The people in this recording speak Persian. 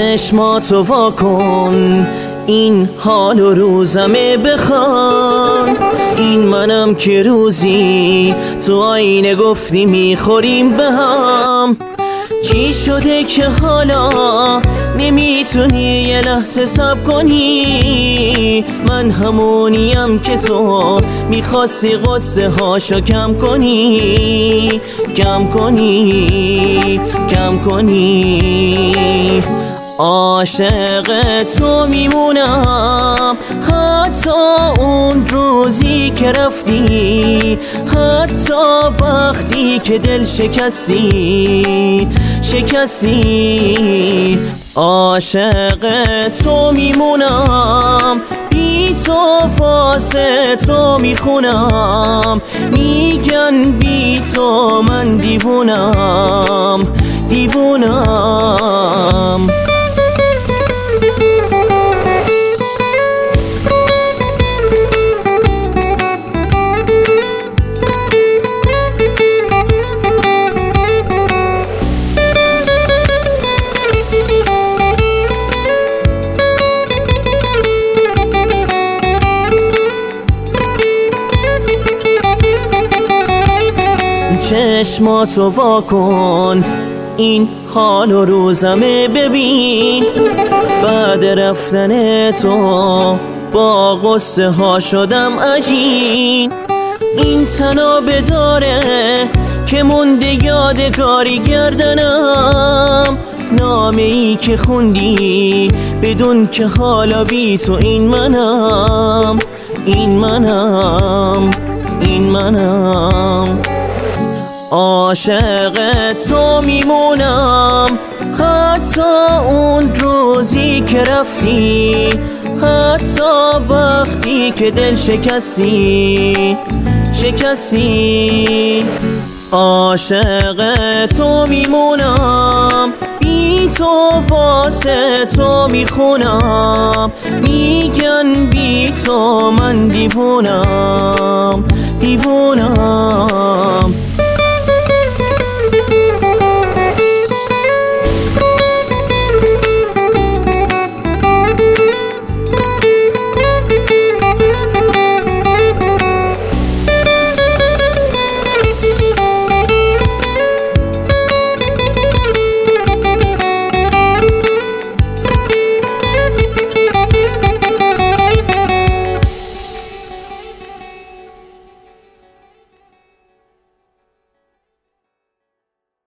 چشماتو وا کن، این حال و روزمه بخوان. این منم که روزی تو آینه گفتی میخوریم به هم. چی شده که حالا نمیتونی یه لحظه صبر کنی؟ من همونیم که تو میخواستی قصه هاشو کم کنی، کم کنی، کم کنی. عاشق تو میمونم حتی اون روزی که رفتی، حتی وقتی که دل شکستی، شکستی. عاشق تو میمونم، بی تو واسه تو میخونم. میگن بی تو من دیوونم، دیوونم. چشماتو وا کن، این حال و روزمه ببین. بعد رفتن تو با قصه ها شدم عجین. این تنابه داره که مونده یادگاری گردنم. نامه ای که خوندی بدون که حالا بی تو این منم، این منم، این منم. عاشق تو میمونم حتی اون روزی که رفتی، حتی وقتی که دل شکستی، شکستی. عاشق تو میمونم، بی تو واسه تو میخونم. میگن بی تو من دیوونم، دیوونم.